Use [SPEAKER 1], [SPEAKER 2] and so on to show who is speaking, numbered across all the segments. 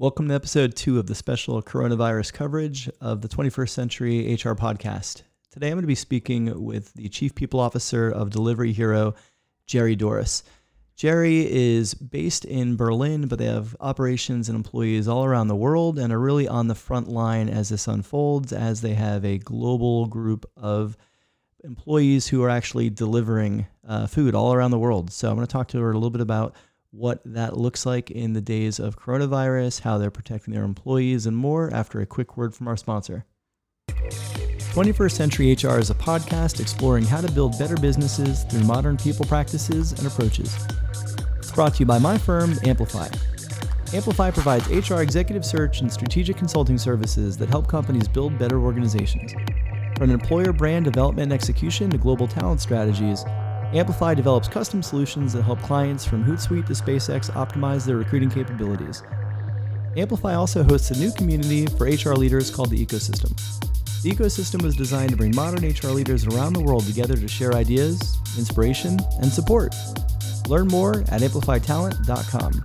[SPEAKER 1] Welcome to episode 2 of the special coronavirus coverage of the 21st Century HR podcast. Today I'm going to be speaking with the Chief People Officer of Delivery Hero, Jerry Dorris. Jerry is based in Berlin, but they have operations and employees all around the world and are really on the front line as this unfolds, as they have a global group of employees who are actually delivering food all around the world. So I'm going to talk to her a little bit about what that looks like in the days of coronavirus, how they're protecting their employees, and more after a quick word from our sponsor. 21st Century HR is a podcast exploring how to build better businesses through modern people practices and approaches. It's brought to you by my firm, Amplify. Amplify provides HR executive search and strategic consulting services that help companies build better organizations. From employer brand development and execution to global talent strategies, Amplify develops custom solutions that help clients from Hootsuite to SpaceX optimize their recruiting capabilities. Amplify also hosts a new community for HR leaders called the Ecosystem. The Ecosystem was designed to bring modern HR leaders around the world together to share ideas, inspiration, and support. Learn more at amplifytalent.com.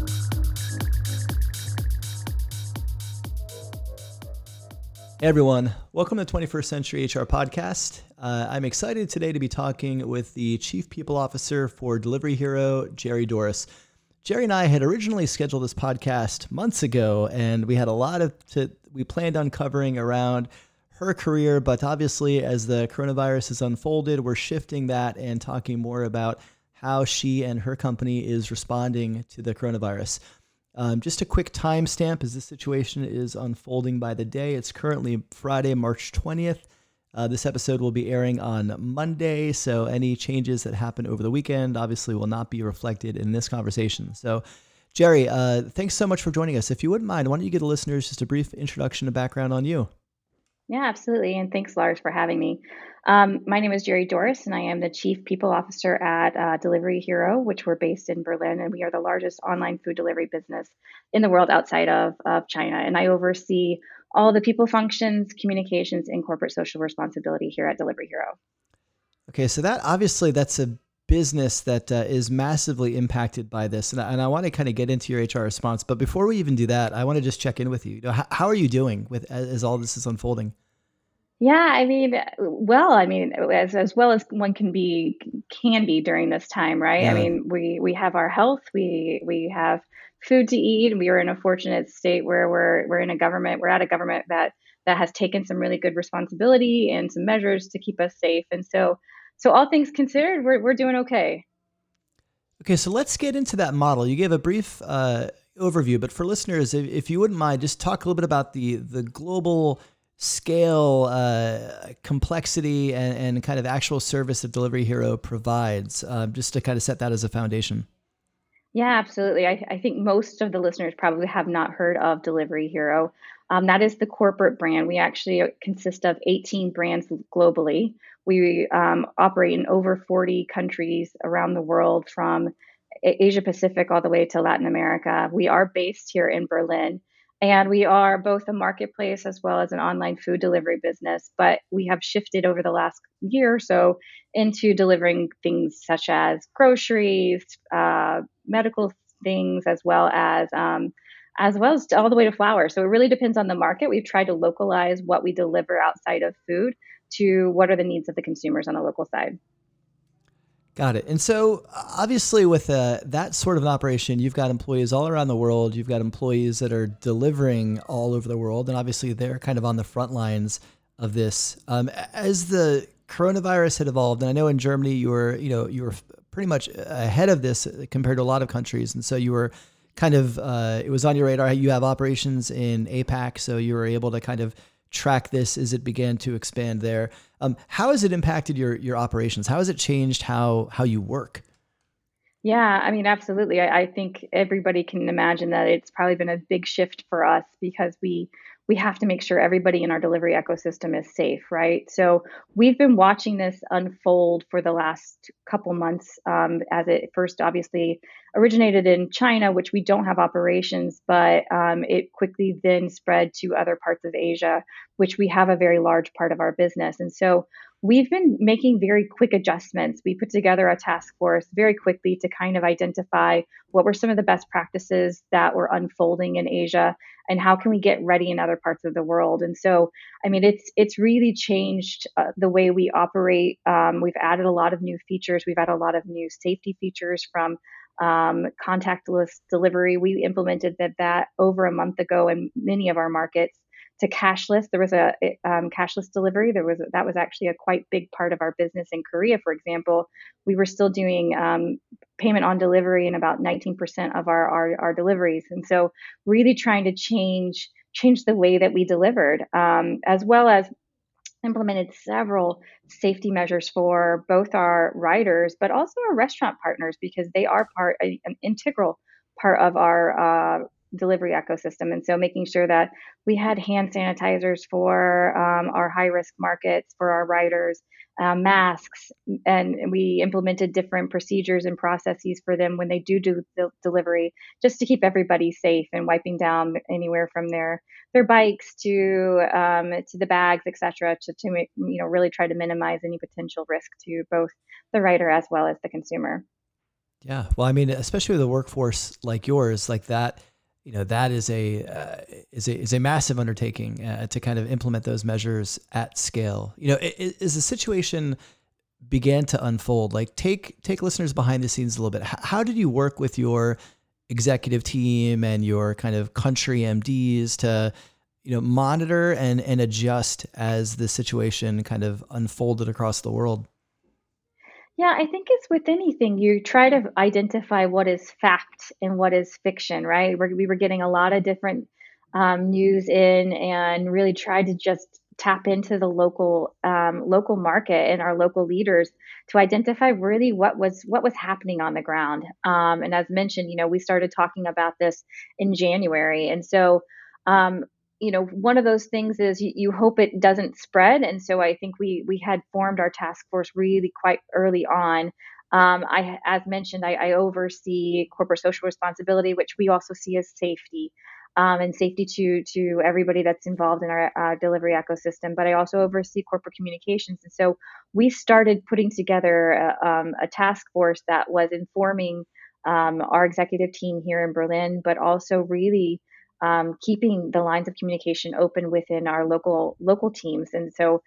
[SPEAKER 1] Hey everyone, welcome to the 21st Century HR podcast. I'm excited today to be talking with the Chief People Officer for Delivery Hero, Jerry Dorris. Jerry and I had originally scheduled this podcast months ago, and we had a lot we planned on covering around her career, but obviously as the coronavirus has unfolded, we're shifting that and talking more about how she and her company is responding to the coronavirus. Just a quick timestamp as this situation is unfolding by the day. It's currently Friday, March 20th. This episode will be airing on Monday, so any changes that happen over the weekend obviously will not be reflected in this conversation. So, Jerry, thanks so much for joining us. If you wouldn't mind, why don't you give the listeners just a brief introduction and background on you?
[SPEAKER 2] Yeah, absolutely. And thanks, Lars, for having me. My name is Jerry Dorris, and I am the Chief People Officer at Delivery Hero, which we're based in Berlin, and we are the largest online food delivery business in the world outside of China. And I oversee all the people functions, communications, and corporate social responsibility here at Delivery Hero.
[SPEAKER 1] Okay, so that's a business that is massively impacted by this, and I want to kind of get into your HR response. But before we even do that, I want to just check in with you. How are you doing with as all this is unfolding?
[SPEAKER 2] Yeah, as well as one can be during this time, right? I
[SPEAKER 1] Yeah.
[SPEAKER 2] mean, we have our health, we have food to eat, and we are in a fortunate state where we're at a government that has taken some really good responsibility and some measures to keep us safe. And so all things considered, we're doing okay.
[SPEAKER 1] Okay, so let's get into that model. You gave a brief overview, but for listeners, if you wouldn't mind, just talk a little bit about the global scale, complexity, and kind of actual service that Delivery Hero provides, just to kind of set that as a foundation.
[SPEAKER 2] Yeah, absolutely. I think most of the listeners probably have not heard of Delivery Hero. That is the corporate brand. We actually consist of 18 brands globally. We operate in over 40 countries around the world, from Asia Pacific all the way to Latin America. We are based here in Berlin, and we are both a marketplace as well as an online food delivery business. But we have shifted over the last year or so into delivering things such as groceries, medical things, as well as all the way to flour. So it really depends on the market. We've tried to localize what we deliver outside of food to what are the needs of the consumers on the local side.
[SPEAKER 1] Got it. And so obviously with that sort of an operation, you've got employees all around the world. You've got employees that are delivering all over the world. And obviously they're kind of on the front lines of this. As the coronavirus had evolved, and I know in Germany you were pretty much ahead of this compared to a lot of countries. And so you were kind of, it was on your radar. You have operations in APAC, so you were able to kind of track this as it began to expand there. How has it impacted your operations? How has it changed how you work?
[SPEAKER 2] Yeah, I mean, absolutely. I think everybody can imagine that it's probably been a big shift for us because we have to make sure everybody in our delivery ecosystem is safe, right? So we've been watching this unfold for the last couple months, as it first obviously originated in China, which we don't have operations, but it quickly then spread to other parts of Asia, which we have a very large part of our business. And so we've been making very quick adjustments. We put together a task force very quickly to kind of identify what were some of the best practices that were unfolding in Asia and how can we get ready in other parts of the world. And so, I mean, it's really changed the way we operate. We've added a lot of new features. We've added a lot of new safety features from contactless delivery. We implemented that over a month ago in many of our markets to cashless. There was a cashless delivery. That was actually a quite big part of our business in Korea, for example. We were still doing payment on delivery in about 19% of our deliveries, and so really trying to change the way that we delivered, as well as implemented several safety measures for both our riders, but also our restaurant partners because they are an integral part of our delivery ecosystem. And so making sure that we had hand sanitizers for our high risk markets for our riders, masks, and we implemented different procedures and processes for them when they do the delivery, just to keep everybody safe and wiping down anywhere from their bikes to the bags, etc., to really try to minimize any potential risk to both the rider as well as the consumer.
[SPEAKER 1] Yeah. Well, I mean, especially with a workforce like yours, like that, that is a massive undertaking to kind of implement those measures at scale. As the situation began to unfold, like take listeners behind the scenes a little bit. How did you work with your executive team and your kind of country MDs to, monitor and adjust as the situation kind of unfolded across the world?
[SPEAKER 2] Yeah, I think it's with anything, you try to identify what is fact and what is fiction, right? We were getting a lot of different news in, and really tried to just tap into the local market and our local leaders to identify really what was happening on the ground. And as mentioned, we started talking about this in January, and so um, one of those things is you hope it doesn't spread. And so I think we had formed our task force really quite early on. As mentioned, I oversee corporate social responsibility, which we also see as safety, and safety to everybody that's involved in our delivery ecosystem. But I also oversee corporate communications, and so we started putting together a task force that was informing our executive team here in Berlin, but also really keeping the lines of communication open within our local teams. And so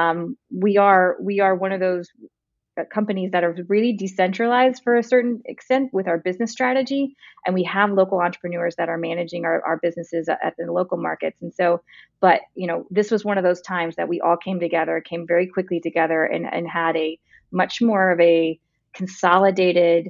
[SPEAKER 2] we are one of those companies that are really decentralized for a certain extent with our business strategy, and we have local entrepreneurs that are managing our businesses at the local markets. And so, but this was one of those times that we all came very quickly together, and had a much more of a consolidated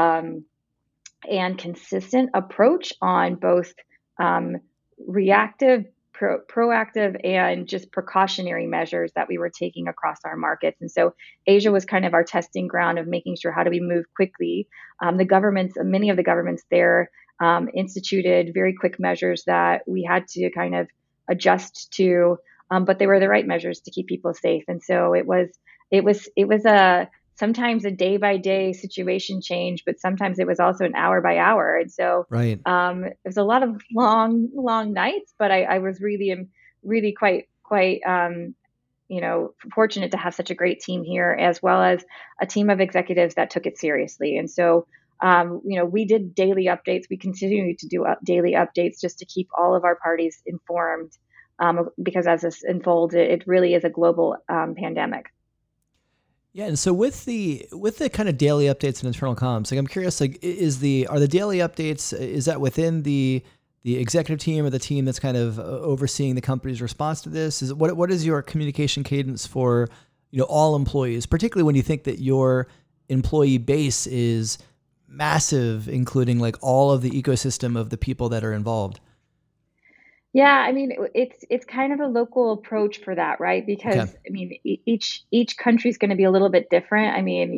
[SPEAKER 2] and consistent approach on both um, reactive, proactive, and just precautionary measures that we were taking across our markets. And so Asia was kind of our testing ground of making sure how do we move quickly. Many of the governments there instituted very quick measures that we had to kind of adjust to, but they were the right measures to keep people safe. And so it was a sometimes a day by day situation change, but sometimes it was also an hour by hour. And so
[SPEAKER 1] Right.
[SPEAKER 2] it was a lot of long nights, but I was really quite fortunate to have such a great team here, as well as a team of executives that took it seriously. And so, we did daily updates. We continue to do daily updates just to keep all of our parties informed, because as this unfolds, it really is a global pandemic.
[SPEAKER 1] Yeah, and so with the kind of daily updates and internal comms, like I'm curious, like are the daily updates, is that within the executive team or the team that's kind of overseeing the company's response to this? What is your communication cadence for all employees, particularly when you think that your employee base is massive, including like all of the ecosystem of the people that are involved?
[SPEAKER 2] Yeah, I mean, it's kind of a local approach for that, right?
[SPEAKER 1] Okay.
[SPEAKER 2] Because I mean, each country is going to be a little bit different. I mean,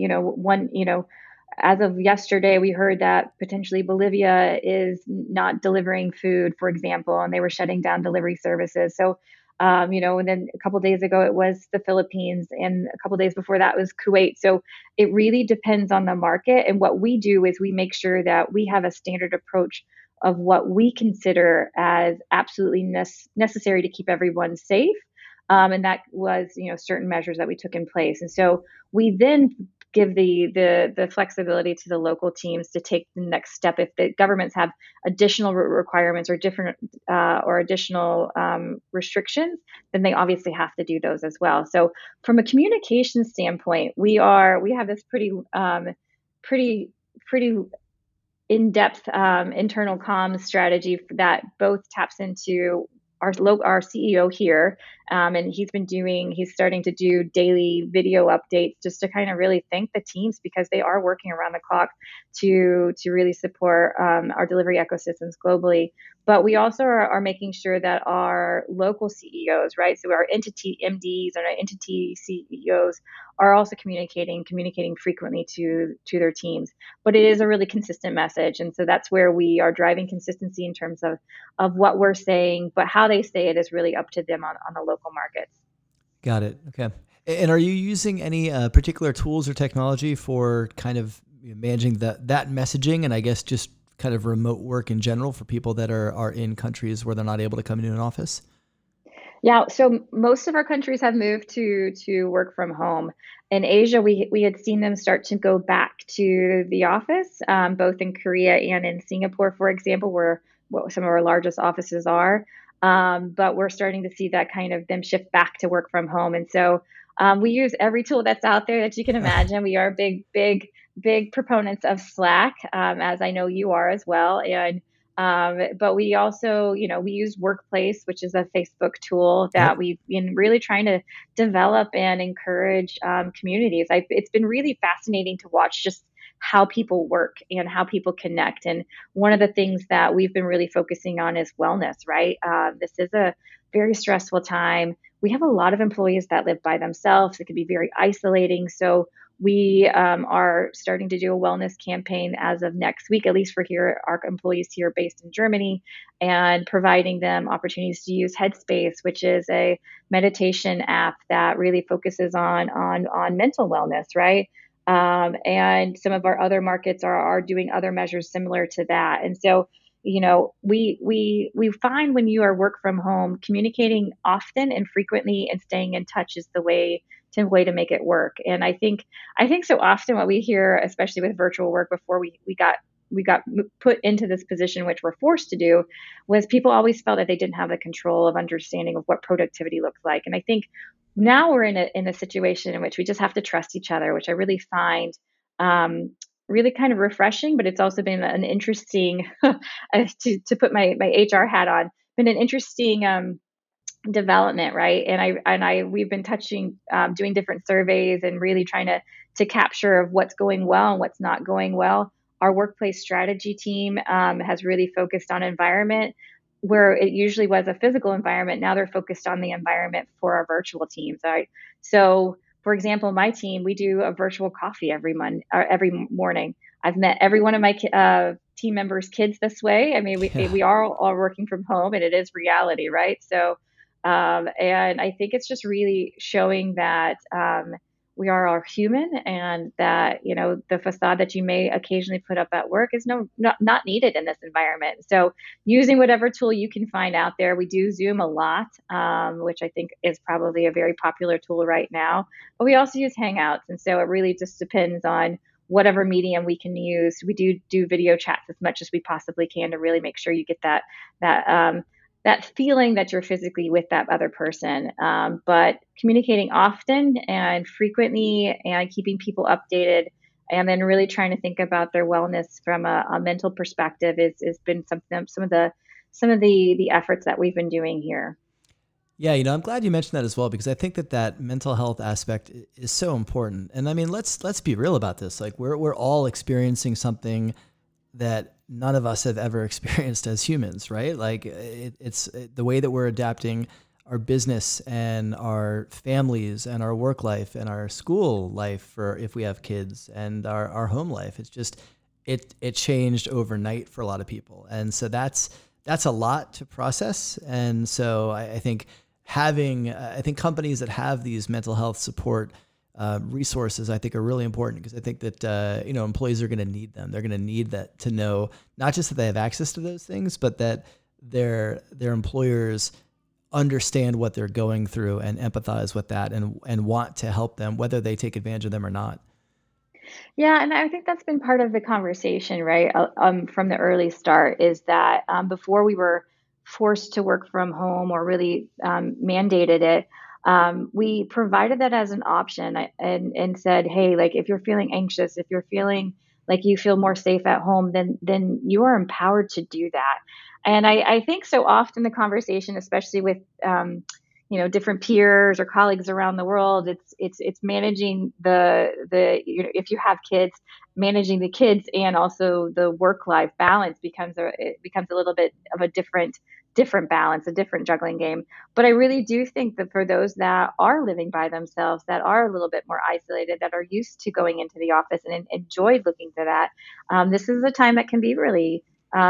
[SPEAKER 2] as of yesterday, we heard that potentially Bolivia is not delivering food, for example, and they were shutting down delivery services. So, and then a couple days ago it was the Philippines, and a couple days before that was Kuwait. So it really depends on the market. And what we do is we make sure that we have a standard approach of what we consider as absolutely necessary to keep everyone safe. And that was, certain measures that we took in place. And so we then give the flexibility to the local teams to take the next step if the governments have additional requirements or different or additional restrictions, then they obviously have to do those as well. So from a communication standpoint, we have this pretty pretty in-depth internal comms strategy that both taps into our CEO here, and he's starting to do daily video updates just to kind of really thank the teams because they are working around the clock to really support our delivery ecosystems globally. But we also are making sure that our local CEOs, right? So our entity MDs and our entity CEOs are also communicating frequently to their teams. But it is a really consistent message, and so that's where we are driving consistency in terms of what we're saying, but how they say it is really up to them on the local markets.
[SPEAKER 1] Got it. Okay. And are you using any particular tools or technology for kind of managing that messaging, and I guess just kind of remote work in general for people that are in countries where they're not able to come into an office?
[SPEAKER 2] Yeah, so most of our countries have moved to work from home. In Asia, we had seen them start to go back to the office, both in Korea and in Singapore, for example, where what some of our largest offices are. But we're starting to see that kind of them shift back to work from home, and so we use every tool that's out there that you can imagine. We are big proponents of Slack, as I know you are as well, and but we also, we use Workplace, which is a Facebook tool
[SPEAKER 1] Yep.
[SPEAKER 2] that we've been really trying to develop and encourage communities. It's been really fascinating to watch just how people work and how people connect. And one of the things that we've been really focusing on is wellness, right? This is a very stressful time. We have a lot of employees that live by themselves. It can be very isolating. So we are starting to do a wellness campaign as of next week, at least for here, our employees here based in Germany, and providing them opportunities to use Headspace, which is a meditation app that really focuses on mental wellness, right? And some of our other markets are doing other measures similar to that. And so, we find when you are work from home, communicating often and frequently and staying in touch is the way to make it work. And I think so often what we hear, especially with virtual work before we got put into this position, which we're forced to do, was people always felt that they didn't have the control of understanding of what productivity looks like. And I think now we're in a situation in which we just have to trust each other, which I really find really kind of refreshing. But it's also been an interesting to put my HR hat on, been an interesting development, right? And I we've been doing different surveys and really trying to capture of what's going well and what's not going well. Our workplace strategy team has really focused on environment where it usually was a physical environment. Now they're focused on the environment for our virtual teams. Right. So, for example, my team, we do a virtual coffee every morning. I've met every one of my team members' kids this way. I mean,
[SPEAKER 1] Yeah.
[SPEAKER 2] we are all working from home, and it is reality, right? So and I think it's just really showing that we are all human, and that the facade that you may occasionally put up at work is not needed in this environment. So using whatever tool you can find out there. We do Zoom a lot, which I think is probably a very popular tool right now. But we also use Hangouts, and so it really just depends on whatever medium we can use. We do video chats as much as we possibly can to really make sure you get that feeling that you're physically with that other person. But communicating often and frequently and keeping people updated, and then really trying to think about their wellness from a mental perspective is been some of the efforts that we've been doing here.
[SPEAKER 1] Yeah, I'm glad you mentioned that as well, because I think that mental health aspect is so important. And I mean, let's be real about this. Like we're all experiencing something that none of us have ever experienced as humans, right? Like it's the way that we're adapting our business and our families and our work life and our school life for if we have kids and our home life. It's just it changed overnight for a lot of people. And so that's a lot to process. And so I think I think companies that have these mental health support resources, I think, are really important, because I think that employees are going to need them. They're going to need that to know not just that they have access to those things, but that their employers understand what they're going through and empathize with that and want to help them, whether they take advantage of them or not.
[SPEAKER 2] Yeah, and I think that's been part of the conversation, right? From the early start, is that before we were forced to work from home or really mandated it, we provided that as an option and said, hey, like if you're feeling anxious, if you're feeling like you feel more safe at home, then you are empowered to do that. And I think so often the conversation, especially with different peers or colleagues around the world, it's managing if you have kids, managing the kids and also the work life balance becomes a little bit of a different balance, a different juggling game. But I really do think that for those that are living by themselves, that are a little bit more isolated, that are used to going into the office and enjoy looking to that, this is a time that can be really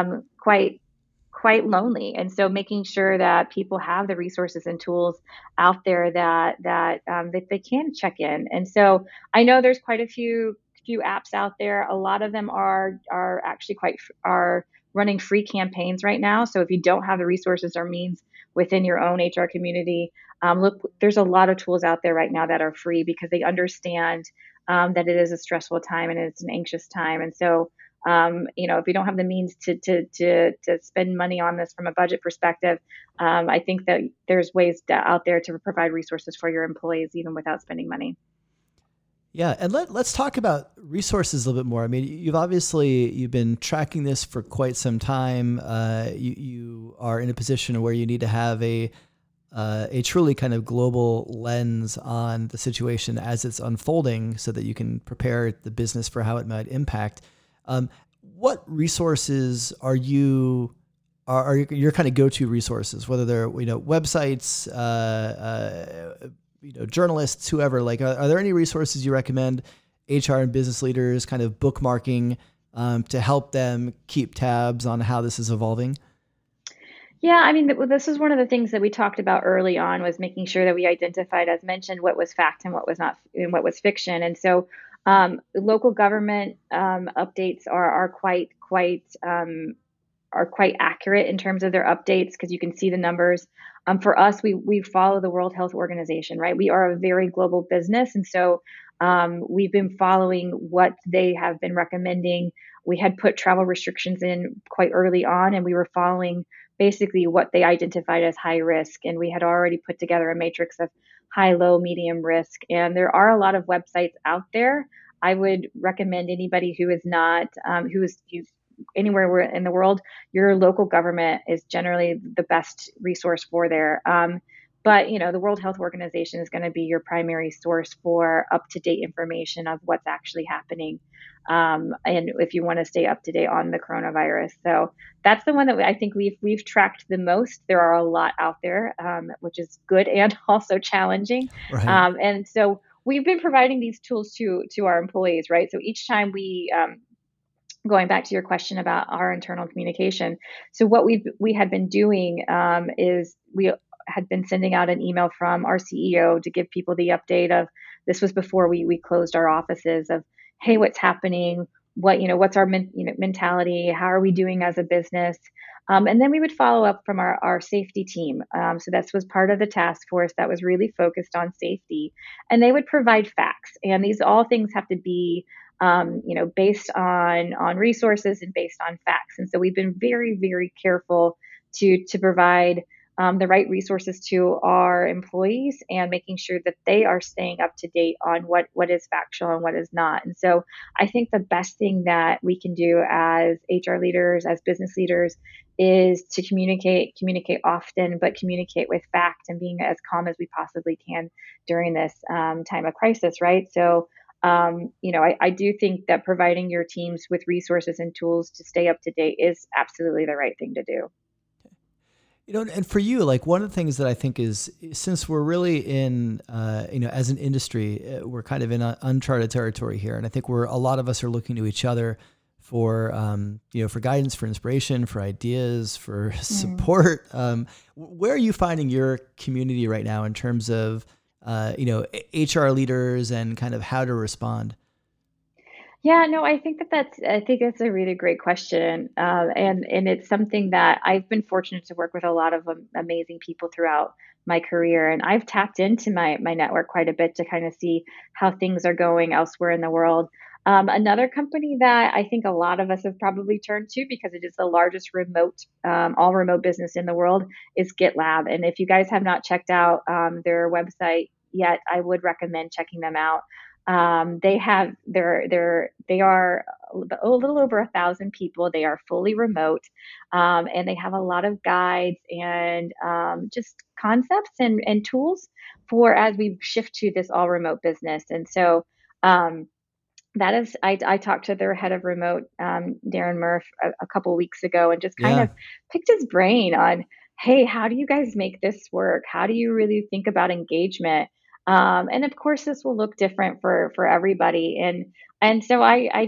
[SPEAKER 2] quite lonely. And so making sure that people have the resources and tools out there that they can check in. And so I know there's quite a few apps out there. A lot of them are actually are running free campaigns right now. So if you don't have the resources or means within your own HR community, look, there's a lot of tools out there right now that are free because they understand that it is a stressful time and it's an anxious time. And so if you don't have the means to spend money on this from a budget perspective, I think that there's ways out there to provide resources for your employees even without spending money.
[SPEAKER 1] Yeah, and let's talk about resources a little bit more. I mean, you've been tracking this for quite some time. You are in a position where you need to have a truly kind of global lens on the situation as it's unfolding, so that you can prepare the business for how it might impact. What resources are your kind of go-to resources, whether they're, websites, journalists, whoever, like, are there any resources you recommend HR and business leaders kind of bookmarking, to help them keep tabs on how this is evolving?
[SPEAKER 2] Yeah, I mean, this is one of the things that we talked about early on was making sure that we identified, as mentioned, what was fact and what was not, and what was fiction. And so, local government updates are quite accurate in terms of their updates because you can see the numbers. For us, we follow the World Health Organization, right? We are a very global business, and so we've been following what they have been recommending. We had put travel restrictions in quite early on, and we were following basically what they identified as high risk. And we had already put together a matrix of high, low, medium risk. And there are a lot of websites out there. I would recommend anybody who is not, who's anywhere in the world, your local government is generally the best resource for there. But the World Health Organization is going to be your primary source for up-to-date information of what's actually happening, and if you want to stay up to date on the coronavirus. So that's the one that I think we've tracked the most. There are a lot out there, which is good and also challenging.
[SPEAKER 1] Right.
[SPEAKER 2] And so we've been providing these tools to our employees, right? So each time going back to your question about our internal communication. So what we had been doing is we had been sending out an email from our CEO to give people the update of, this was before we closed our offices, of, hey, what's happening? What's our mentality? How are we doing as a business? And then we would follow up from our safety team. So that was part of the task force that was really focused on safety, and they would provide facts. And these all things have to be based on resources and based on facts. And so we've been very, very careful to provide the right resources to our employees and making sure that they are staying up to date on what is factual and what is not. And so I think the best thing that we can do as HR leaders, as business leaders, is to communicate often, but communicate with fact and being as calm as we possibly can during this time of crisis, right? So I do think that providing your teams with resources and tools to stay up to date is absolutely the right thing to do.
[SPEAKER 1] And for you, like, one of the things that I think is, since we're really in, as an industry, we're kind of in uncharted territory here. And I think a lot of us are looking to each other for, for guidance, for inspiration, for ideas, for support. Where are you finding your community right now in terms of, HR leaders and kind of how to respond?
[SPEAKER 2] Yeah, no, I think that's a really great question, and it's something that I've been fortunate to work with a lot of amazing people throughout my career, and I've tapped into my network quite a bit to kind of see how things are going elsewhere in the world. Another company that I think a lot of us have probably turned to because it is the largest all remote business in the world is GitLab, and if you guys have not checked out their website yet, I would recommend checking them out. They have they are a little over 1,000 people. They are fully remote, and they have a lot of guides and just concepts and tools for as we shift to this all remote business. And so um, that is, I talked to their head of remote, Darren Murph, a couple weeks ago, and just kind
[SPEAKER 1] Yeah.
[SPEAKER 2] of picked his brain on, hey, how do you guys make this work? How do you really think about engagement? And of course, this will look different for everybody. And so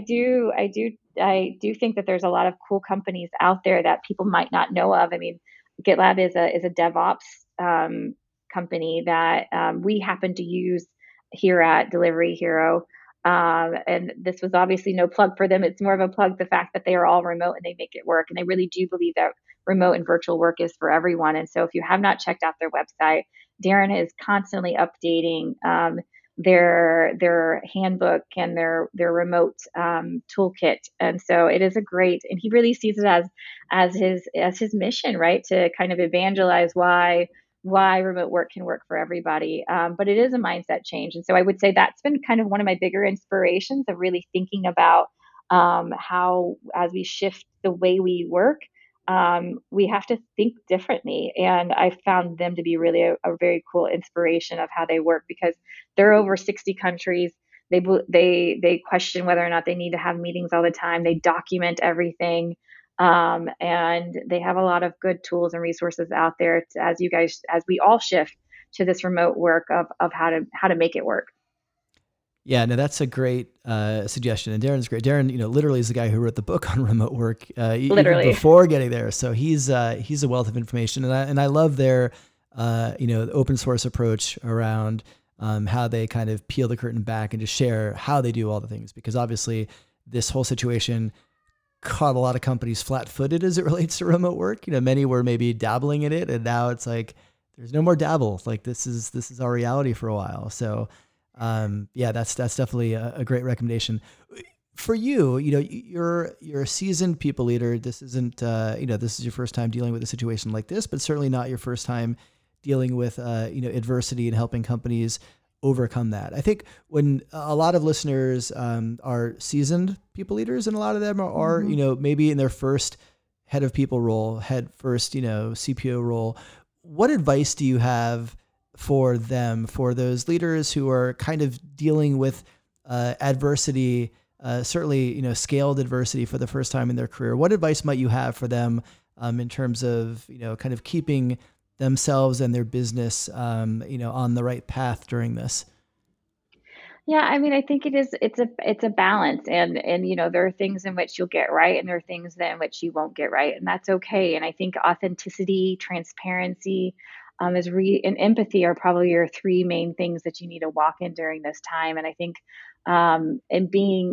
[SPEAKER 2] I do think that there's a lot of cool companies out there that people might not know of. I mean, GitLab is a DevOps company that we happen to use here at Delivery Hero, and this was obviously no plug for them. It's more of a plug the fact that they are all remote and they make it work. And they really do believe that remote and virtual work is for everyone. And so if you have not checked out their website, Darren is constantly updating their handbook and their remote toolkit. And so it is a great, and he really sees it as his mission, right, to kind of evangelize why remote work can work for everybody. But it is a mindset change. And so I would say that's been kind of one of my bigger inspirations of really thinking about how, as we shift the way we work, we have to think differently. And I found them to be really a very cool inspiration of how they work because they're over 60 countries. They question whether or not they need to have meetings all the time. They document everything, and they have a lot of good tools and resources out there to, as we all shift to this remote work of how to make it work.
[SPEAKER 1] Yeah, no, that's a great suggestion, and Darren's great. Darren, literally is the guy who wrote the book on remote work, even
[SPEAKER 2] Literally.
[SPEAKER 1] before getting there. So he's a wealth of information, and I love their open source approach around how they kind of peel the curtain back and just share how they do all the things. Because obviously, this whole situation caught a lot of companies flat-footed as it relates to remote work. Many were maybe dabbling in it, and now it's like there's no more dabble. Like this is our reality for a while. So yeah, that's definitely a great recommendation for you. You're a seasoned people leader. This isn't this is your first time dealing with a situation like this, but certainly not your first time dealing with adversity and helping companies overcome that. I think when a lot of listeners are seasoned people leaders, and a lot of them are
[SPEAKER 2] Hmm.
[SPEAKER 1] maybe in their first head of people role, head first CPO role. What advice do you have for them, for those leaders who are kind of dealing with adversity, certainly scaled adversity for the first time in their career? What advice might you have for them in terms of kind of keeping themselves and their business on the right path during this?
[SPEAKER 2] Yeah, I mean, I think it's a balance, and there are things in which you'll get right, and there are things in which you won't get right, and that's okay. And I think authenticity, transparency, and empathy are probably your three main things that you need to walk in during this time. And I think and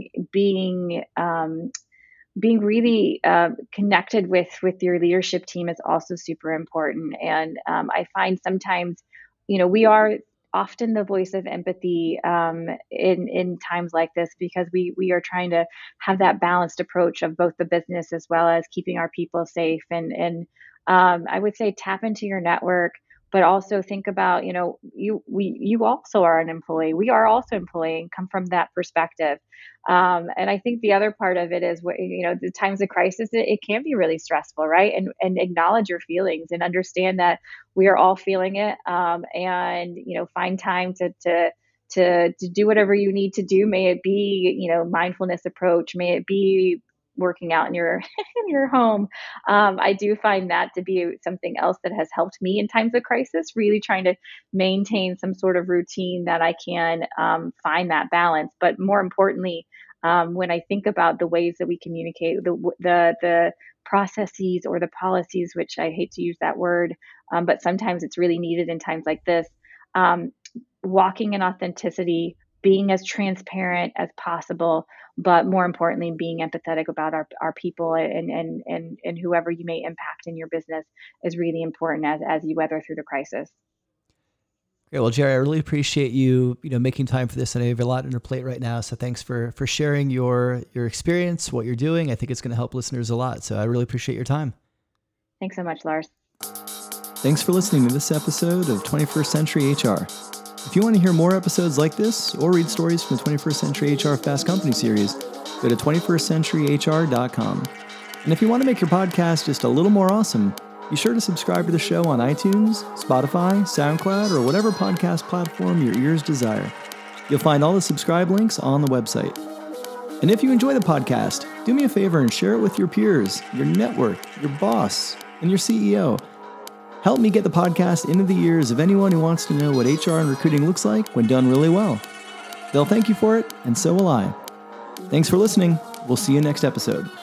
[SPEAKER 2] being really connected with your leadership team is also super important. And I find sometimes, we are often the voice of empathy in times like this because we are trying to have that balanced approach of both the business as well as keeping our people safe. And I would say tap into your network. But also think about, you also are an employee. We are also employing. Come from that perspective. And I think the other part of it is what, the times of crisis, it can be really stressful, right? And acknowledge your feelings and understand that we are all feeling it. And find time to do whatever you need to do. May it be, mindfulness approach. May it be working out in your in your home. I do find that to be something else that has helped me in times of crisis. Really trying to maintain some sort of routine that I can find that balance. But more importantly, when I think about the ways that we communicate, the processes or the policies, which I hate to use that word, but sometimes it's really needed in times like this. Um, Walking in authenticity, being as transparent as possible, but more importantly, being empathetic about our people and whoever you may impact in your business is really important as you weather through the crisis.
[SPEAKER 1] Great. Well, Jerry, I really appreciate you making time for this. I know you have a lot on your plate right now, so thanks for sharing your experience, what you're doing. I think it's going to help listeners a lot. So I really appreciate your time.
[SPEAKER 2] Thanks so much, Lars.
[SPEAKER 1] Thanks for listening to this episode of 21st Century HR. If you want to hear more episodes like this or read stories from the 21st Century HR Fast Company series, go to 21stcenturyhr.com. And if you want to make your podcast just a little more awesome, be sure to subscribe to the show on iTunes, Spotify, SoundCloud, or whatever podcast platform your ears desire. You'll find all the subscribe links on the website. And if you enjoy the podcast, do me a favor and share it with your peers, your network, your boss, and your CEO. Help me get the podcast into the ears of anyone who wants to know what HR and recruiting looks like when done really well. They'll thank you for it, and so will I. Thanks for listening. We'll see you next episode.